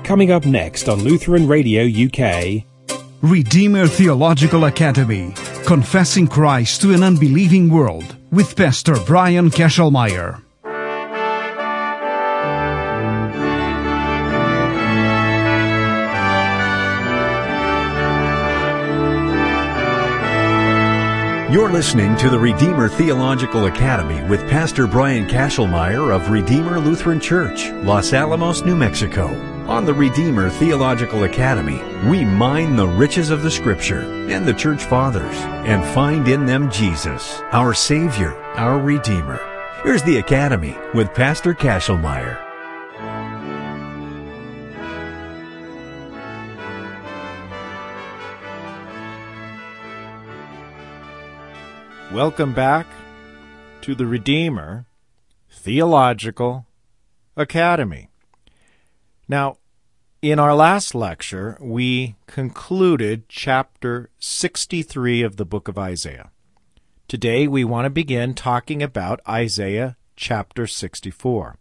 Coming up next on Lutheran Radio UK, Redeemer Theological Academy, Confessing Christ to an Unbelieving World, with Pastor Brian Kesselmeyer. You're listening to the Redeemer Theological Academy with Pastor Brian Kesselmeyer of Redeemer Lutheran Church, Los Alamos, New Mexico. On the Redeemer Theological Academy, we mine the riches of the Scripture and the Church Fathers and find in them Jesus, our Savior, our Redeemer. Here's the Academy with Pastor Kesselmeyer. Welcome back to the Redeemer Theological Academy. Now, in our last lecture, we concluded chapter 63 of the book of Isaiah. Today, we want to begin talking about Isaiah chapter 64.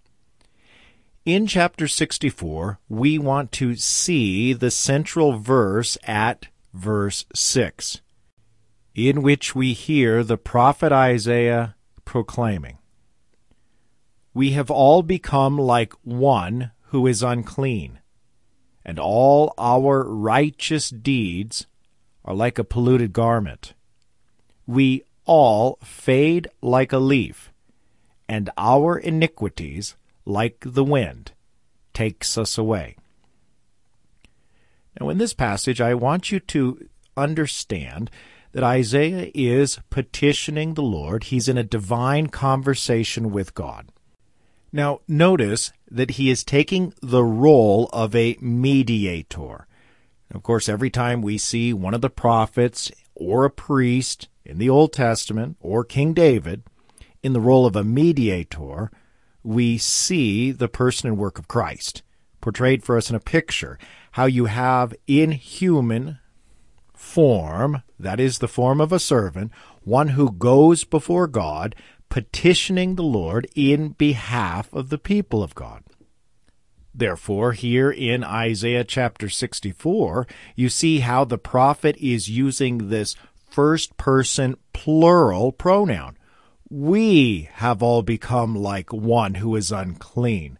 In chapter 64, we want to see the central verse at verse 6. In which we hear the prophet Isaiah proclaiming, "We have all become like one who is unclean, and all our righteous deeds are like a polluted garment. We all fade like a leaf, and our iniquities, like the wind, takes us away." Now, in this passage, I want you to understand that Isaiah is petitioning the Lord. He's in a divine conversation with God. Now, notice that he is taking the role of a mediator. Of course, every time we see one of the prophets or a priest in the Old Testament or King David in the role of a mediator, we see the person and work of Christ portrayed for us in a picture, how you have in human form, that is the form of a servant, one who goes before God, petitioning the Lord in behalf of the people of God. Therefore, here in Isaiah chapter 64, you see how the prophet is using this first-person plural pronoun. We have all become like one who is unclean.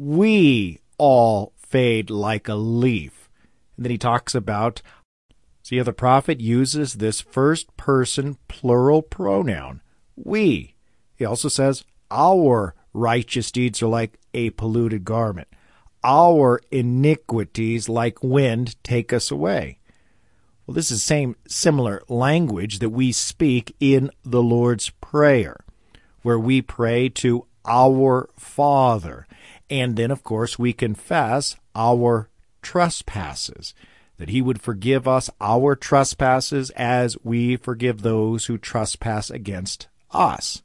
We all fade like a leaf. And then he talks about, see how the prophet uses this first-person plural pronoun, we. He also says, our righteous deeds are like a polluted garment. Our iniquities, like wind, take us away. Well, this is the similar language that we speak in the Lord's Prayer, where we pray to our Father. And then, of course, we confess our trespasses, that he would forgive us our trespasses as we forgive those who trespass against us.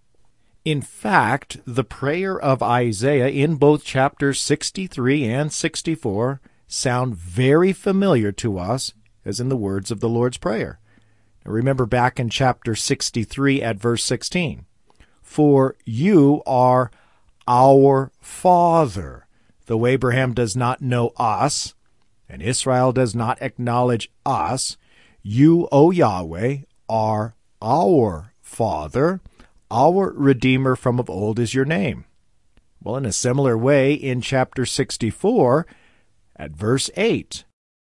In fact, the prayer of Isaiah in both chapters 63 and 64 sound very familiar to us as in the words of the Lord's Prayer. Now remember back in chapter 63 at verse 16, "For you are our Father, though Abraham does not know us, and Israel does not acknowledge us, you, O Yahweh, are our Father, our Redeemer from of old is your name." Well, in a similar way, in chapter 64, at verse 8,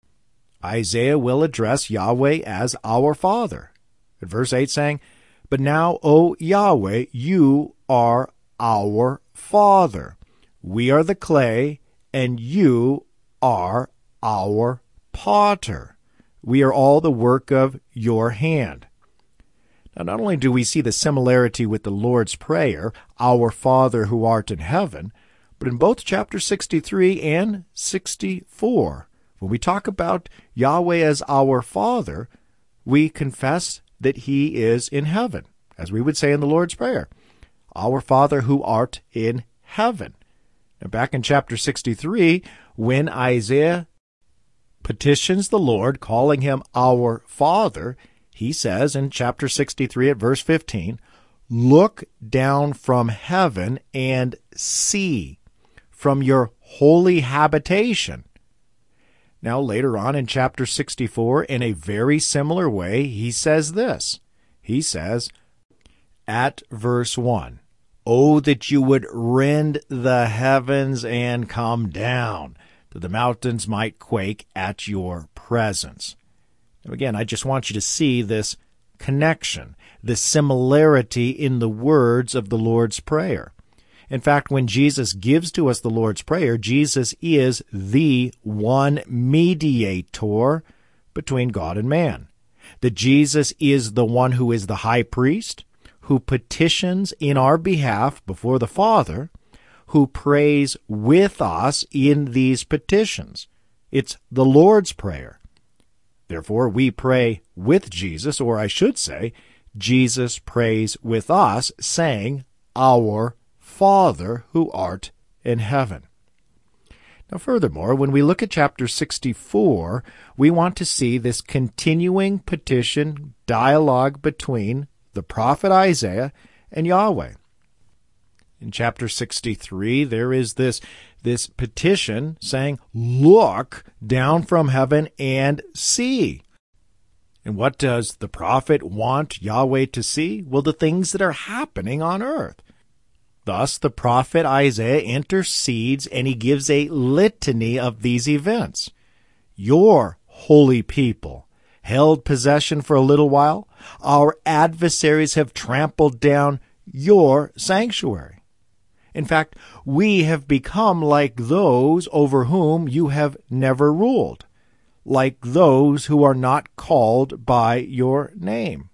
Isaiah will address Yahweh as our Father. At verse 8 saying, "But now, O Yahweh, you are our Father. We are the clay, and you are our potter. We are all the work of your hand." Now, not only do we see the similarity with the Lord's Prayer, "Our Father who art in heaven," but in both chapter 63 and 64, when we talk about Yahweh as our Father, we confess that he is in heaven, as we would say in the Lord's Prayer, "Our Father who art in heaven." Now, back in chapter 63, when Isaiah petitions the Lord, calling him our Father, he says in chapter 63 at verse 15, "Look down from heaven and see from your holy habitation." Now, later on in chapter 64, in a very similar way, he says this. He says, at verse 1, "Oh, that you would rend the heavens and come down, that the mountains might quake at your presence." Now, again, I just want you to see this connection, this similarity in the words of the Lord's Prayer. In fact, when Jesus gives to us the Lord's Prayer, Jesus is the one mediator between God and man. That Jesus is the one who is the high priest, who petitions in our behalf before the Father, who prays with us in these petitions. It's the Lord's Prayer. Therefore, we pray with Jesus, or I should say, Jesus prays with us, saying, "Our Father who art in heaven." Now, furthermore, when we look at chapter 64, we want to see this continuing petition dialogue between the prophet Isaiah and Yahweh. In chapter 63, there is this petition saying, "Look down from heaven and see." And what does the prophet want Yahweh to see? Well, the things that are happening on earth. Thus, the prophet Isaiah intercedes and he gives a litany of these events. Your holy people held possession for a little while. Our adversaries have trampled down your sanctuary. In fact, we have become like those over whom you have never ruled, like those who are not called by your name.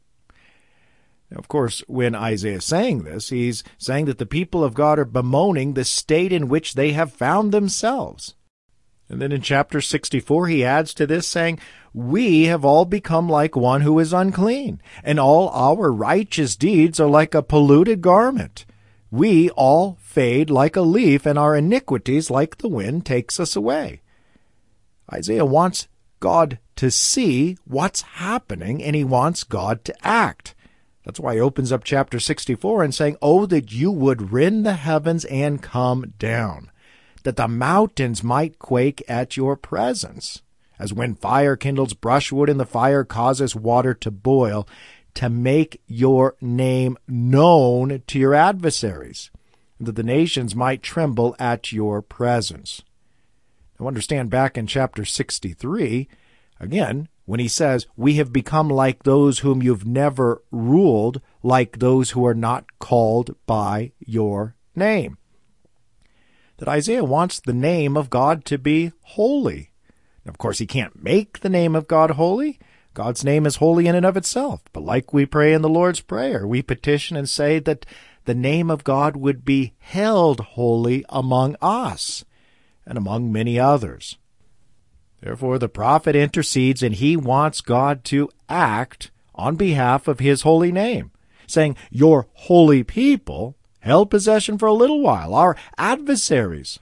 Now, of course, when Isaiah is saying this, he's saying that the people of God are bemoaning the state in which they have found themselves. And then in chapter 64, he adds to this, saying, "We have all become like one who is unclean, and all our righteous deeds are like a polluted garment. We all fade like a leaf, and our iniquities like the wind takes us away." Isaiah wants God to see what's happening, and he wants God to act. That's why he opens up chapter 64 and saying, "Oh, that you would rend the heavens and come down, that the mountains might quake at your presence. As when fire kindles brushwood and the fire causes water to boil, to make your name known to your adversaries, and that the nations might tremble at your presence." Now understand, back in chapter 63, again, when he says, "We have become like those whom you've never ruled, like those who are not called by your name," that Isaiah wants the name of God to be holy. Now, of course, he can't make the name of God holy. God's name is holy in and of itself. But like we pray in the Lord's Prayer, we petition and say that the name of God would be held holy among us and among many others. Therefore, the prophet intercedes, and he wants God to act on behalf of his holy name, saying, "Your holy people held possession for a little while. Our adversaries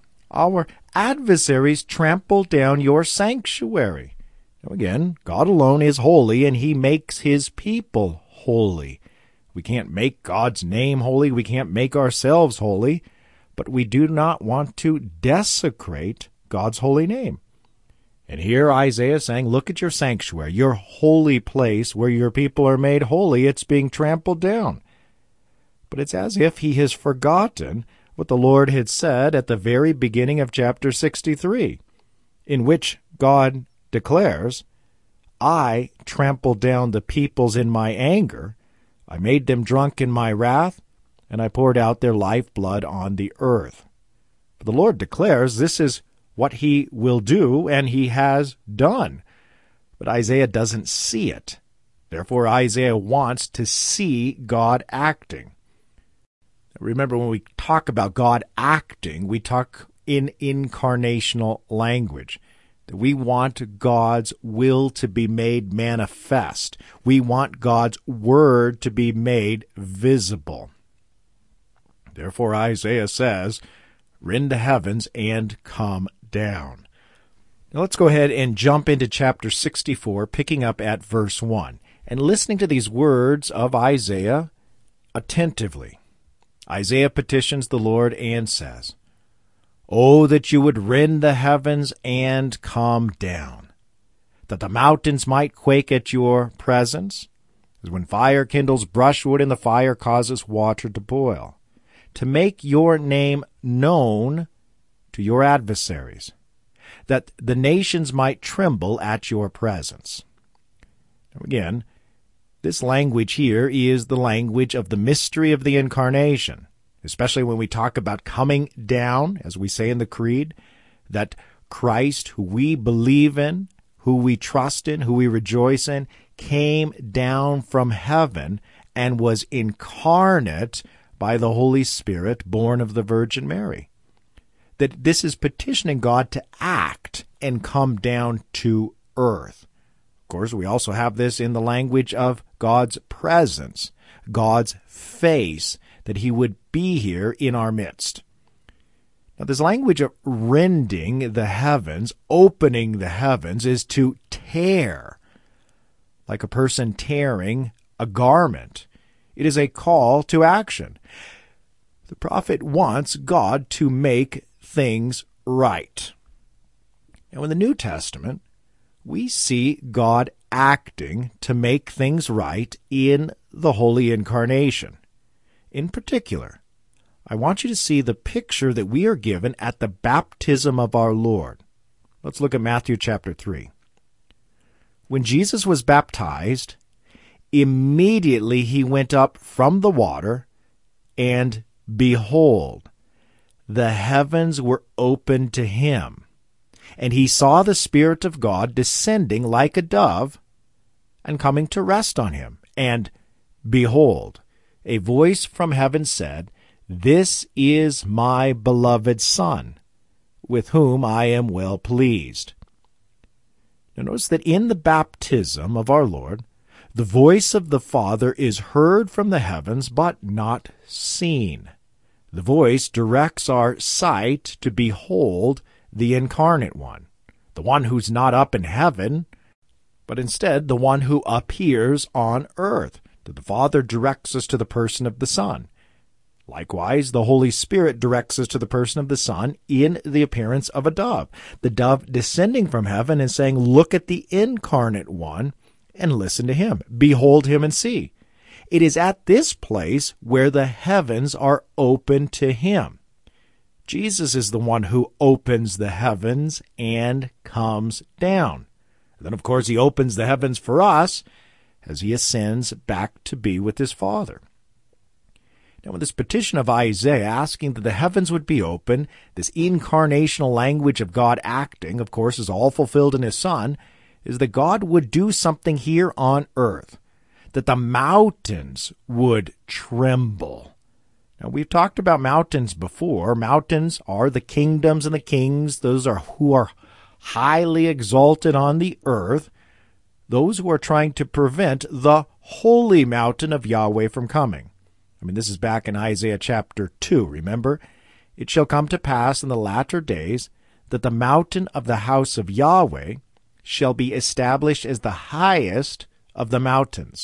trampled down your sanctuary." Now again, God alone is holy, and he makes his people holy. We can't make God's name holy. We can't make ourselves holy. But we do not want to desecrate God's holy name. And here Isaiah is saying, look at your sanctuary, your holy place where your people are made holy. It's being trampled down. But it's as if he has forgotten what the Lord had said at the very beginning of chapter 63, in which God declares, "I trampled down the peoples in my anger. I made them drunk in my wrath, and I poured out their lifeblood on the earth." But the Lord declares this is what he will do, and he has done. But Isaiah doesn't see it. Therefore, Isaiah wants to see God acting. Remember, when we talk about God acting, we talk in incarnational language. That we want God's will to be made manifest. We want God's word to be made visible. Therefore, Isaiah says, "Rend the heavens and come down." Now let's go ahead and jump into chapter 64, picking up at verse 1, and listening to these words of Isaiah attentively. Isaiah petitions the Lord and says, Oh, that you would rend the heavens and come down, that the mountains might quake at your presence, as when fire kindles brushwood and the fire causes water to boil, to make your name known to your adversaries, that the nations might tremble at your presence. Now again, this language here is the language of the mystery of the Incarnation, especially when we talk about coming down, as we say in the Creed, that Christ, who we believe in, who we trust in, who we rejoice in, came down from heaven and was incarnate by the Holy Spirit, born of the Virgin Mary. That this is petitioning God to act and come down to earth. Of course, we also have this in the language of God's presence, God's face, that he would be here in our midst. Now, this language of rending the heavens, opening the heavens, is to tear, like a person tearing a garment. It is a call to action. The prophet wants God to make things right. Now, in the New Testament, we see God acting to make things right in the Holy Incarnation. In particular, I want you to see the picture that we are given at the baptism of our Lord. Let's look at Matthew chapter 3. When Jesus was baptized, immediately he went up from the water, and behold, the heavens were opened to him, and he saw the Spirit of God descending like a dove and coming to rest on him. And behold, a voice from heaven said, "This is my beloved Son, with whom I am well pleased." Now notice that in the baptism of our Lord, the voice of the Father is heard from the heavens, but not seen. The voice directs our sight to behold the Incarnate One, the one who's not up in heaven, but instead the one who appears on earth. That the Father directs us to the person of the Son. Likewise, the Holy Spirit directs us to the person of the Son in the appearance of a dove. The dove descending from heaven and saying, "Look at the Incarnate One and listen to him. Behold him and see." It is at this place where the heavens are open to him. Jesus is the one who opens the heavens and comes down. And then, of course, he opens the heavens for us as he ascends back to be with his Father. Now, in this petition of Isaiah asking that the heavens would be open, this incarnational language of God acting, of course, is all fulfilled in his Son, is that God would do something here on earth, that the mountains would tremble. Now, we've talked about mountains before. Mountains are the kingdoms and the kings. Those are who are highly exalted on the earth, those who are trying to prevent the holy mountain of Yahweh from coming. This is back in Isaiah chapter 2, remember? "It shall come to pass in the latter days that the mountain of the house of Yahweh shall be established as the highest of the mountains,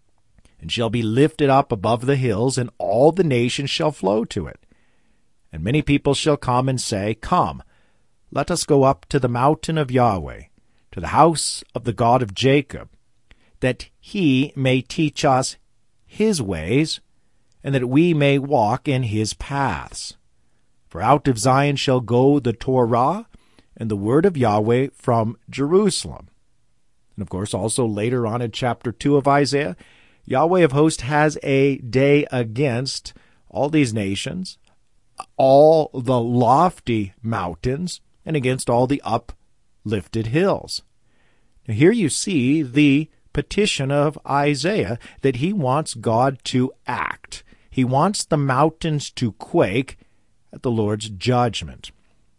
and shall be lifted up above the hills, and all the nations shall flow to it. And many people shall come and say, Come, let us go up to the mountain of Yahweh, to the house of the God of Jacob, that he may teach us his ways, and that we may walk in his paths. For out of Zion shall go the Torah and the word of Yahweh from Jerusalem." And of course, also later on in chapter 2 of Isaiah, Yahweh of hosts has a day against all these nations, all the lofty mountains, and against all the uplifted hills. Now, here you see the petition of Isaiah that he wants God to act. He wants the mountains to quake at the Lord's judgment.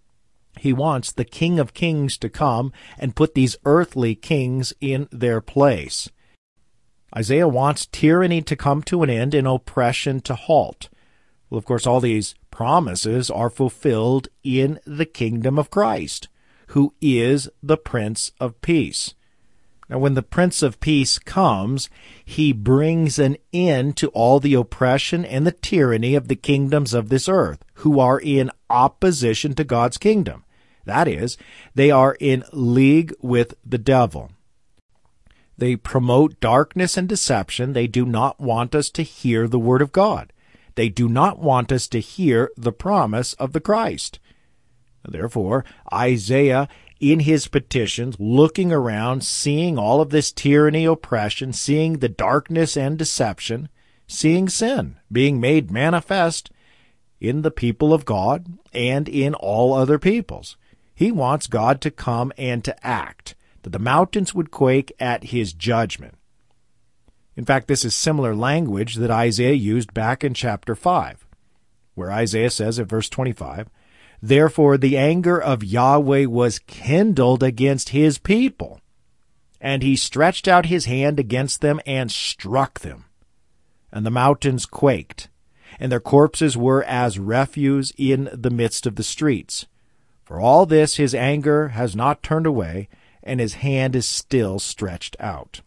He wants the King of Kings to come and put these earthly kings in their place. Isaiah wants tyranny to come to an end and oppression to halt. Well, of course, all these promises are fulfilled in the kingdom of Christ, who is the Prince of Peace. Now, when the Prince of Peace comes, he brings an end to all the oppression and the tyranny of the kingdoms of this earth, who are in opposition to God's kingdom. That is, they are in league with the devil. They promote darkness and deception. They do not want us to hear the word of God. They do not want us to hear the promise of the Christ. Therefore, Isaiah, in his petitions, looking around, seeing all of this tyranny, oppression, seeing the darkness and deception, seeing sin being made manifest in the people of God and in all other peoples. He wants God to come and to act, that the mountains would quake at his judgment. In fact, this is similar language that Isaiah used back in chapter 5, where Isaiah says at verse 25, "Therefore the anger of Yahweh was kindled against his people, and he stretched out his hand against them and struck them. And the mountains quaked, and their corpses were as refuse in the midst of the streets. For all this his anger has not turned away, and his hand is still stretched out."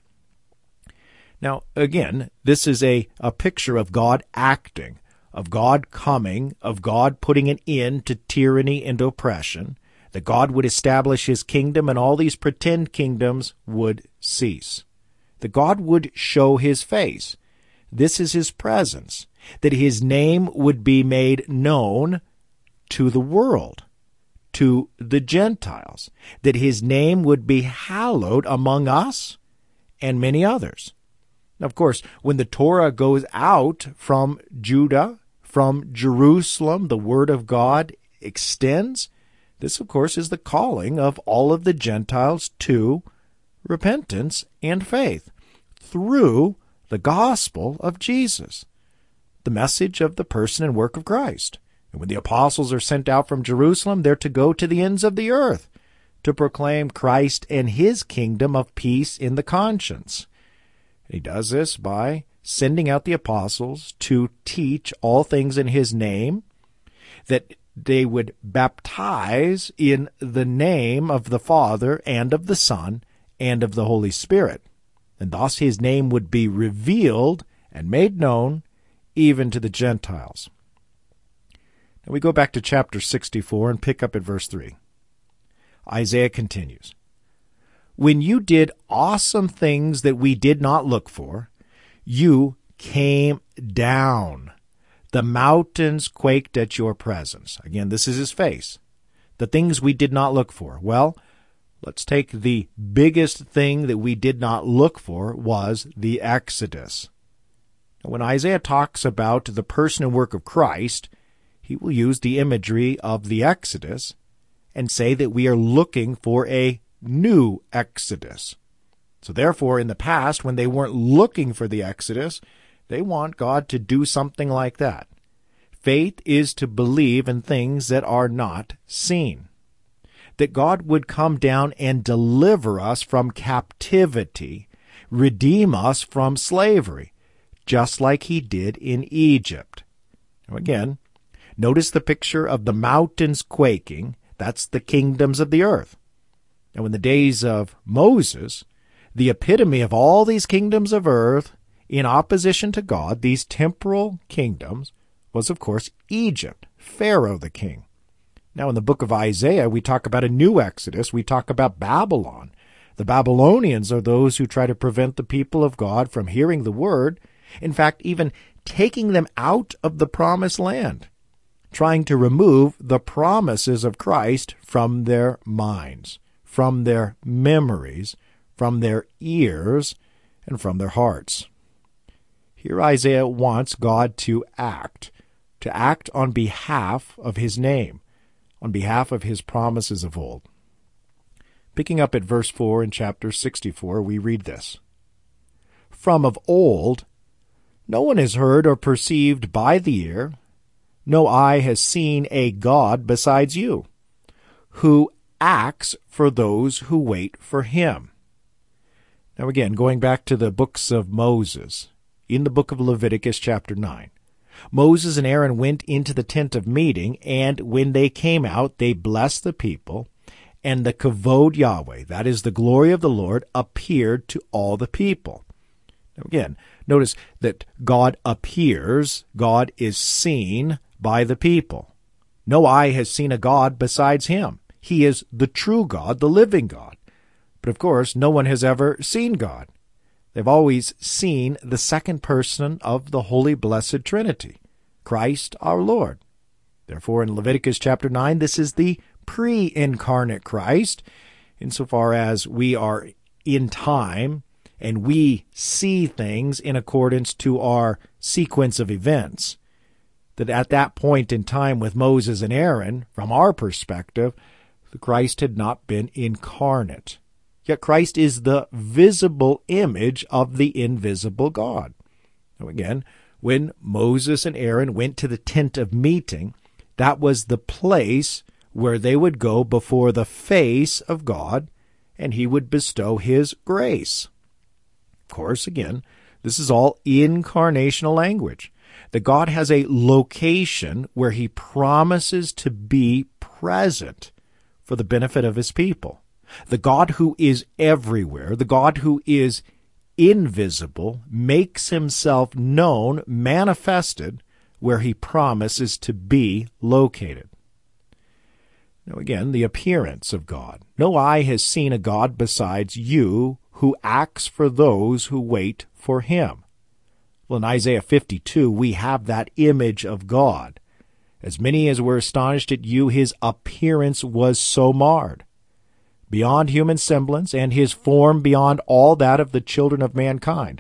Now, again, this is a picture of God acting, of God coming, of God putting an end to tyranny and oppression, that God would establish his kingdom and all these pretend kingdoms would cease, that God would show his face. This is his presence, that his name would be made known to the world, to the Gentiles, that his name would be hallowed among us and many others. Now, of course, when the Torah goes out from Judah, from Jerusalem, the word of God extends. This, of course, is the calling of all of the Gentiles to repentance and faith through the gospel of Jesus, the message of the person and work of Christ. And when the apostles are sent out from Jerusalem, they're to go to the ends of the earth to proclaim Christ and his kingdom of peace in the conscience. He does this by sending out the apostles to teach all things in his name, that they would baptize in the name of the Father and of the Son and of the Holy Spirit. And thus his name would be revealed and made known even to the Gentiles. Now we go back to chapter 64 and pick up at verse 3. Isaiah continues, "When you did awesome things that we did not look for, you came down. The mountains quaked at your presence." Again, this is his face. The things we did not look for. Well, let's take the biggest thing that we did not look for was the Exodus. Now, when Isaiah talks about the person and work of Christ, he will use the imagery of the Exodus and say that we are looking for a new Exodus. So therefore, in the past, when they weren't looking for the Exodus, they want God to do something like that. Faith is to believe in things that are not seen. That God would come down and deliver us from captivity, redeem us from slavery, just like he did in Egypt. Now again, notice the picture of the mountains quaking. That's the kingdoms of the earth. Now in the days of Moses, the epitome of all these kingdoms of earth in opposition to God, these temporal kingdoms, was of course Egypt, Pharaoh the king. Now in the book of Isaiah, we talk about a new Exodus. We talk about Babylon. The Babylonians are those who try to prevent the people of God from hearing the word. In fact, even taking them out of the promised land, trying to remove the promises of Christ from their minds, from their memories, from their ears, and from their hearts. Here Isaiah wants God to act on behalf of his name, on behalf of his promises of old. Picking up at verse 4 in chapter 64, we read this. "From of old, no one has heard or perceived by the ear, no eye has seen a God besides you, who acts for those who wait for him." Now again, going back to the books of Moses, in the book of Leviticus chapter 9, Moses and Aaron went into the tent of meeting, and when they came out, they blessed the people, and the kavod Yahweh, that is the glory of the Lord, appeared to all the people. Now again, notice that God appears, God is seen by the people. No eye has seen a God besides him. He is the true God, the living God. But of course, no one has ever seen God. They've always seen the second person of the Holy Blessed Trinity, Christ our Lord. Therefore, in Leviticus chapter 9, this is the pre-incarnate Christ, insofar as we are in time and we see things in accordance to our sequence of events. That at that point in time with Moses and Aaron, from our perspective, the Christ had not been incarnate. Yet Christ is the visible image of the invisible God. Now again, when Moses and Aaron went to the tent of meeting, that was the place where they would go before the face of God, and he would bestow his grace. Of course, again, this is all incarnational language. That God has a location where he promises to be present for the benefit of his people. The God who is everywhere, the God who is invisible, makes himself known, manifested, where he promises to be located. Now again, the appearance of God. No eye has seen a God besides you, who acts for those who wait for him. Well, in Isaiah 52, we have that image of God. As many as were astonished at you, his appearance was so marred, beyond human semblance, and his form beyond all that of the children of mankind.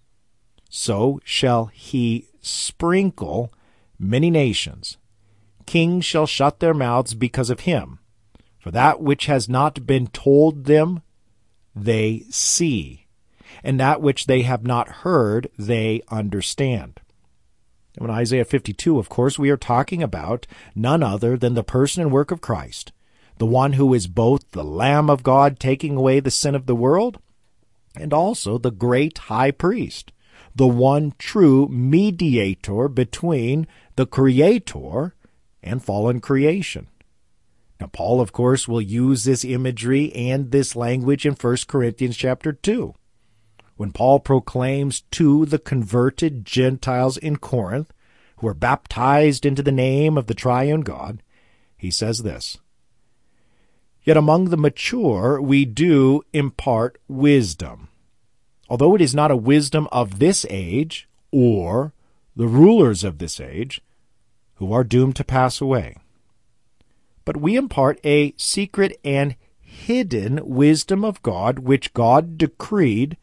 So shall he sprinkle many nations. Kings shall shut their mouths because of him. For that which has not been told them, they see, and that which they have not heard, they understand. And in Isaiah 52, of course, we are talking about none other than the person and work of Christ, the one who is both the Lamb of God taking away the sin of the world, and also the great high priest, the one true mediator between the Creator and fallen creation. Now, Paul, of course, will use this imagery and this language in 1 Corinthians chapter 2. When Paul proclaims to the converted Gentiles in Corinth, who are baptized into the name of the triune God, he says this, "Yet among the mature we do impart wisdom, although it is not a wisdom of this age, or the rulers of this age, who are doomed to pass away. But we impart a secret and hidden wisdom of God, which God decreed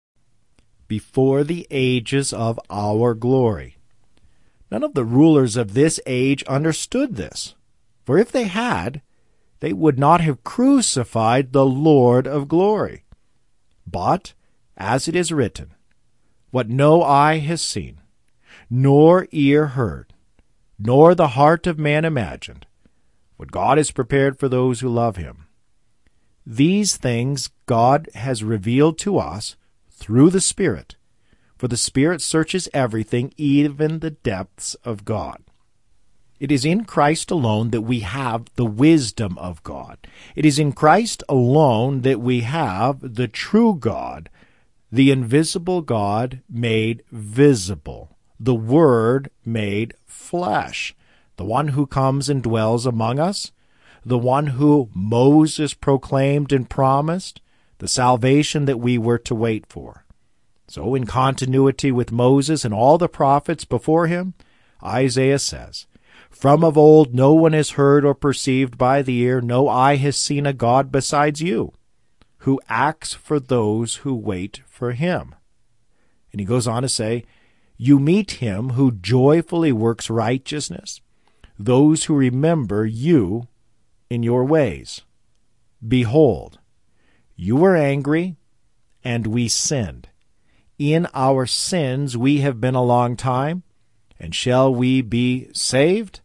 before the ages of our glory." None of the rulers of this age understood this, for if they had, they would not have crucified the Lord of glory. But, as it is written, what no eye has seen, nor ear heard, nor the heart of man imagined, what God has prepared for those who love him. These things God has revealed to us through the Spirit, for the Spirit searches everything, even the depths of God. It is in Christ alone that we have the wisdom of God. It is in Christ alone that we have the true God, the invisible God made visible, the Word made flesh, the one who comes and dwells among us, the one who Moses proclaimed and promised, the salvation that we were to wait for. So in continuity with Moses and all the prophets before him, Isaiah says, "From of old no one has heard or perceived by the ear, no eye has seen a God besides you, who acts for those who wait for him." And he goes on to say, "You meet him who joyfully works righteousness, those who remember you in your ways. Behold, you were angry, and we sinned. In our sins we have been a long time, and shall we be saved?"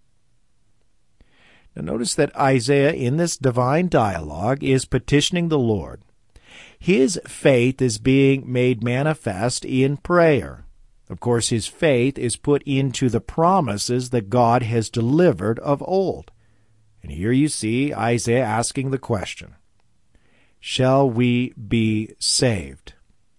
Now notice that Isaiah, in this divine dialogue, is petitioning the Lord. His faith is being made manifest in prayer. Of course, his faith is put into the promises that God has delivered of old. And here you see Isaiah asking the question, shall we be saved?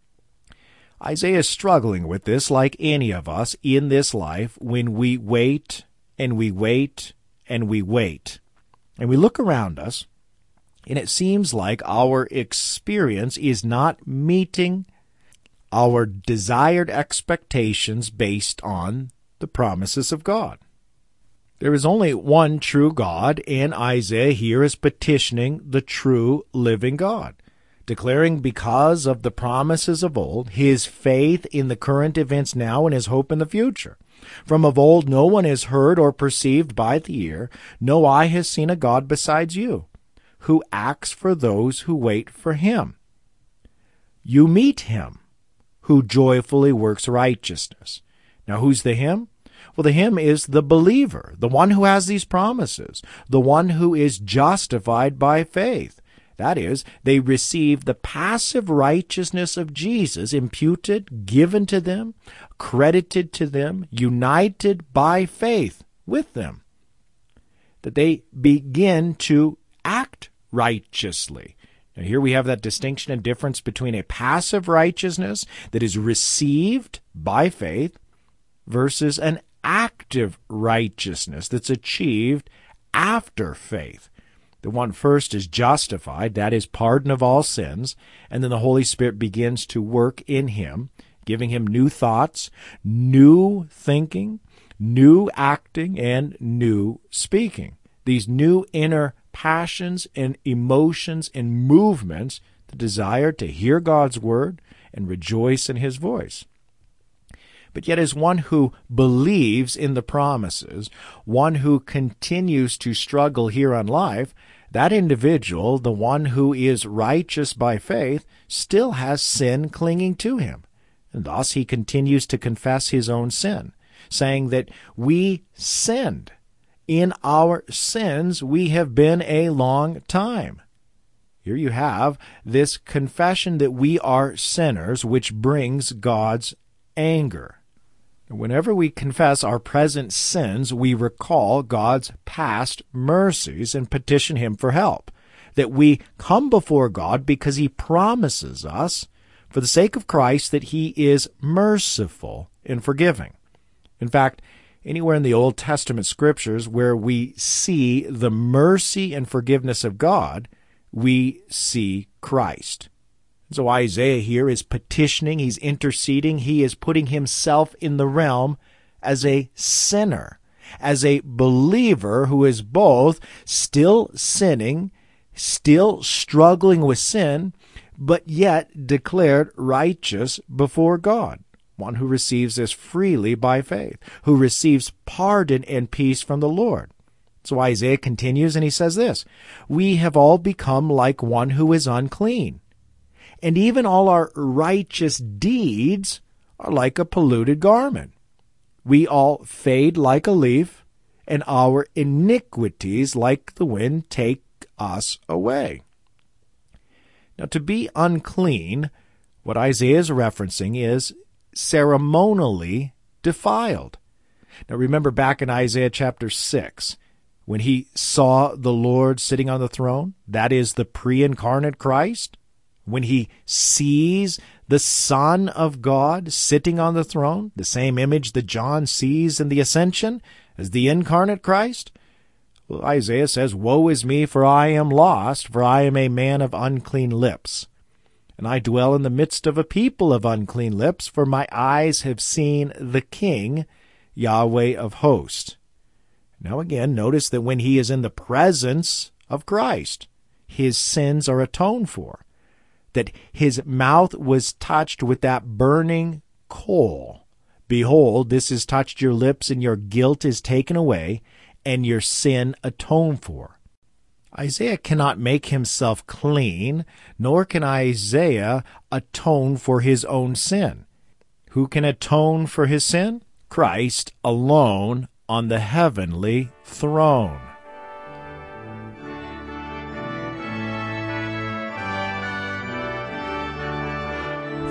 Isaiah is struggling with this like any of us in this life when we wait and we wait and we wait. And we look around us, and it seems like our experience is not meeting our desired expectations based on the promises of God. There is only one true God, and Isaiah here is petitioning the true living God, declaring because of the promises of old, his faith in the current events now and his hope in the future. From of old no one has heard or perceived by the ear, no eye has seen a God besides you, who acts for those who wait for him. You meet him, who joyfully works righteousness. Now who's the him? Well, the him is the believer, the one who has these promises, the one who is justified by faith. That is, they receive the passive righteousness of Jesus imputed, given to them, credited to them, united by faith with them. That they begin to act righteously. Now here we have that distinction and difference between a passive righteousness that is received by faith versus an active righteousness that's achieved after faith. The one first is justified, that is pardon of all sins, and then the Holy Spirit begins to work in him, giving him new thoughts, new thinking, new acting, and new speaking. These new inner passions and emotions and movements, the desire to hear God's word and rejoice in his voice. But yet as one who believes in the promises, one who continues to struggle here on life, that individual, the one who is righteous by faith, still has sin clinging to him. And thus he continues to confess his own sin, saying that we sinned. In our sins we have been a long time. Here you have this confession that we are sinners, which brings God's anger. Whenever we confess our present sins, we recall God's past mercies and petition him for help. That we come before God because he promises us, for the sake of Christ, that he is merciful in forgiving. In fact, anywhere in the Old Testament scriptures where we see the mercy and forgiveness of God, we see Christ. So Isaiah here is petitioning, he's interceding, he is putting himself in the realm as a sinner, as a believer who is both still sinning, still struggling with sin, but yet declared righteous before God. One who receives this freely by faith, who receives pardon and peace from the Lord. So Isaiah continues and he says this, we have all become like one who is unclean. And even all our righteous deeds are like a polluted garment. We all fade like a leaf, and our iniquities like the wind take us away. Now, to be unclean, what Isaiah is referencing is ceremonially defiled. Now, remember back in Isaiah chapter 6, when he saw the Lord sitting on the throne, that is the pre-incarnate Christ, when he sees the Son of God sitting on the throne, the same image that John sees in the ascension as the incarnate Christ, well, Isaiah says, woe is me, for I am lost, for I am a man of unclean lips. And I dwell in the midst of a people of unclean lips, for my eyes have seen the King, Yahweh of hosts. Now again, notice that when he is in the presence of Christ, his sins are atoned for. That his mouth was touched with that burning coal. Behold, this has touched your lips, and your guilt is taken away, and your sin atoned for. Isaiah cannot make himself clean, nor can Isaiah atone for his own sin. Who can atone for his sin? Christ alone on the heavenly throne.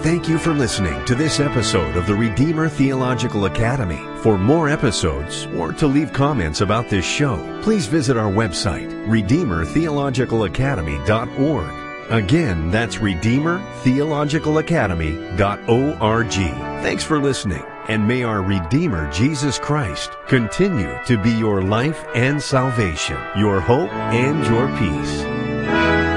Thank you for listening to this episode of the Redeemer Theological Academy. For more episodes or to leave comments about this show, please visit our website, RedeemerTheologicalAcademy.org. Again, that's RedeemerTheologicalAcademy.org. Thanks for listening, and may our Redeemer Jesus Christ continue to be your life and salvation, your hope and your peace.